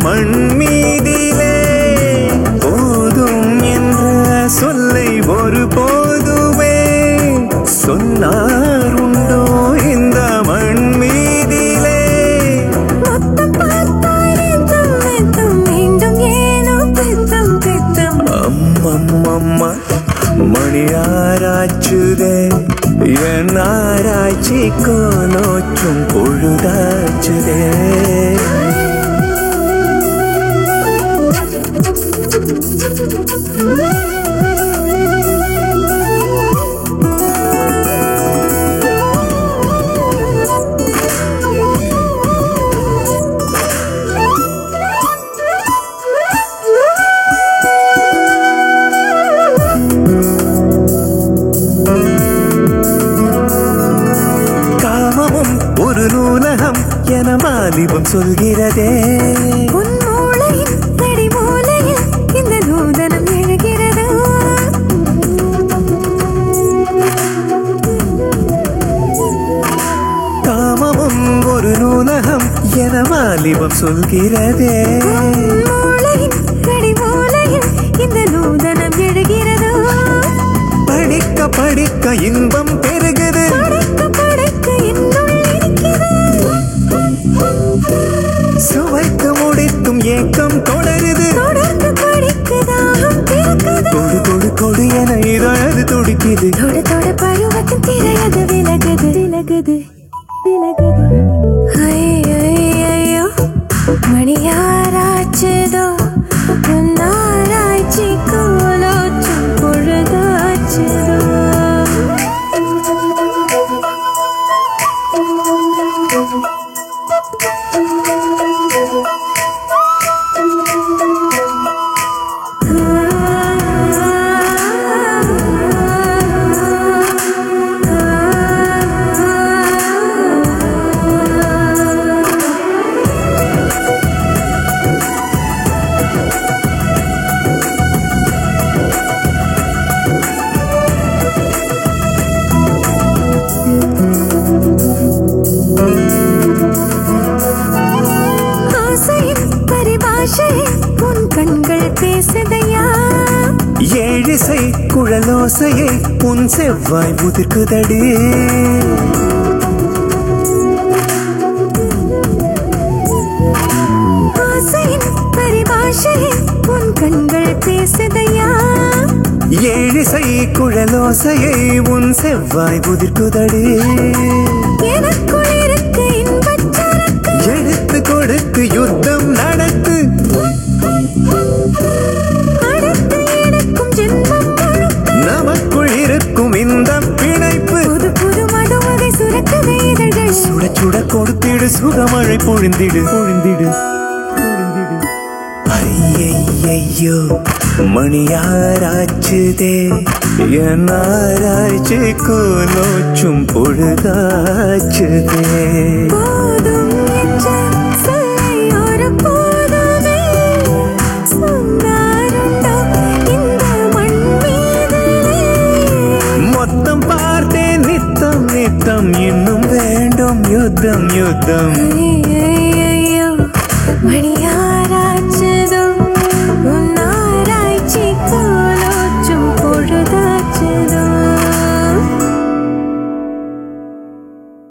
மண் மீதிலே போதும் என்ற சொல்லை ஒரு போதுமே சொன்னார் உண்டோ இந்த மண் மீதிலே அம்மம்மா மணியாராச்சுதே என் ஆராய்ச்சி கோலோச்சும் பொழுதாச்சுதே ஒரு நூலகம் என மாலிபம் சொல்கிறதே உன் மூளையின் அடி மூலையில் இந்த நூதனம் எழுகிறது காமமும் ஒரு நூலகம் என மாலிபம் சொல்கிறதே மூளையின் அடி மூலையில் இந்த நூதனம் எழுகிறது படிக்க படிக்க இன்பம் பெருகுது சுவைத்து முடித்தும் ஏக்கம் தொடருது கொடு கொடு கொடு என இதழது துடிக்குது தொடு தொடு பருவத்தின் திரையது விலகுது விலகுது விலகுது ஐயோ மணியாராச்சுதோ பொன்னாராய்ச்சி கோலோச்சும் பொழுதாச்சுதோ உன் கண்கள் பேசுதையா ஏழிசை குழலோசையை உன் செவ்வாய் உதிர்க்குதடி ஆசையின் பரிபாஷையை உன் கண்கள் பேசுதையா ஏழிசை குழலோசையை உன் செவ்வாய் உதிர்க்குதடி எனக்குள் இருக்கு இன்பச்சரக்கு எடுத்து கொடுத்து யுத்தம் நடத்து அடுத்து எனக்கும் ஜென்மம் நமக்குள் இருக்கும் இந்த பிணைப்பு புது புது மதுவகை சுரக்குது இதழ்கள் சுட சுட கொடுத்திடு சுகமழை பொழிந்திடு பொழிந்திடு ஐயையோ மணியாராச்சுதே என் ஆராய்ச்சி கோலோச்சும் பொழுதாச்சுதே போதும் என்ற சொல்லை ஒரு போதுமே சொன்னாருண்டோ இந்த மண் மீதிலே மொத்தம் பார்த்தேன் நித்தம் நித்தம் இன்னும் வேண்டும் யுத்தம் யுத்தம் ஐயோ மணியாராச்சுதோ